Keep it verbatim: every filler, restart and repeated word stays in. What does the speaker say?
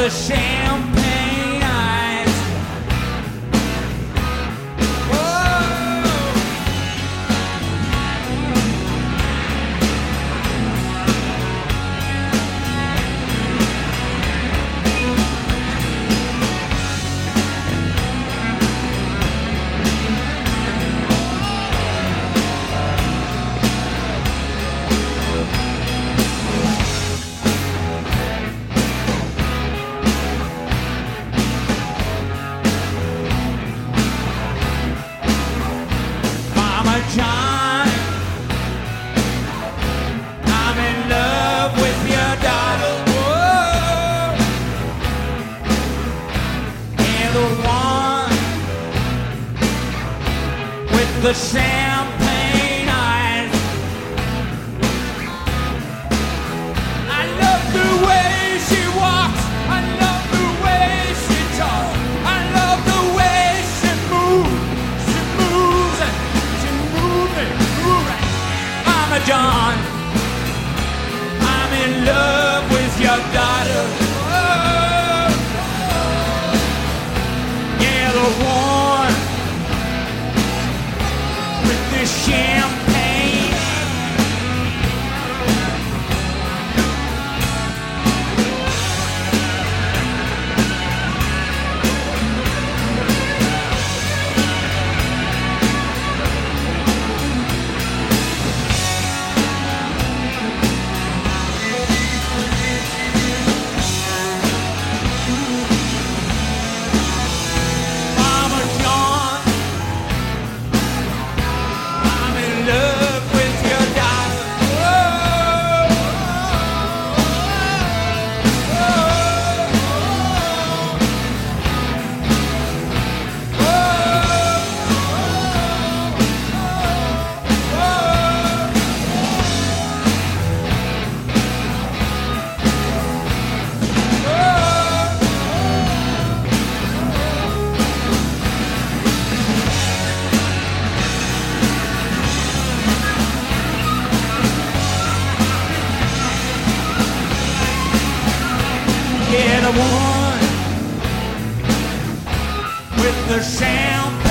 the champagne eyes. Mama John, I'm in love with your daughter. Whoa. And the one with the champagne eyes. I love the way she walks. I love the way she talks. I love the way she moves. She moves and she moves and moves. Mama John, I'm in love with your daughter. Oh, yeah, the one with the champagne. Mama John, I'm in love with your daughter. Whoa. Yeah, the one with the champagne.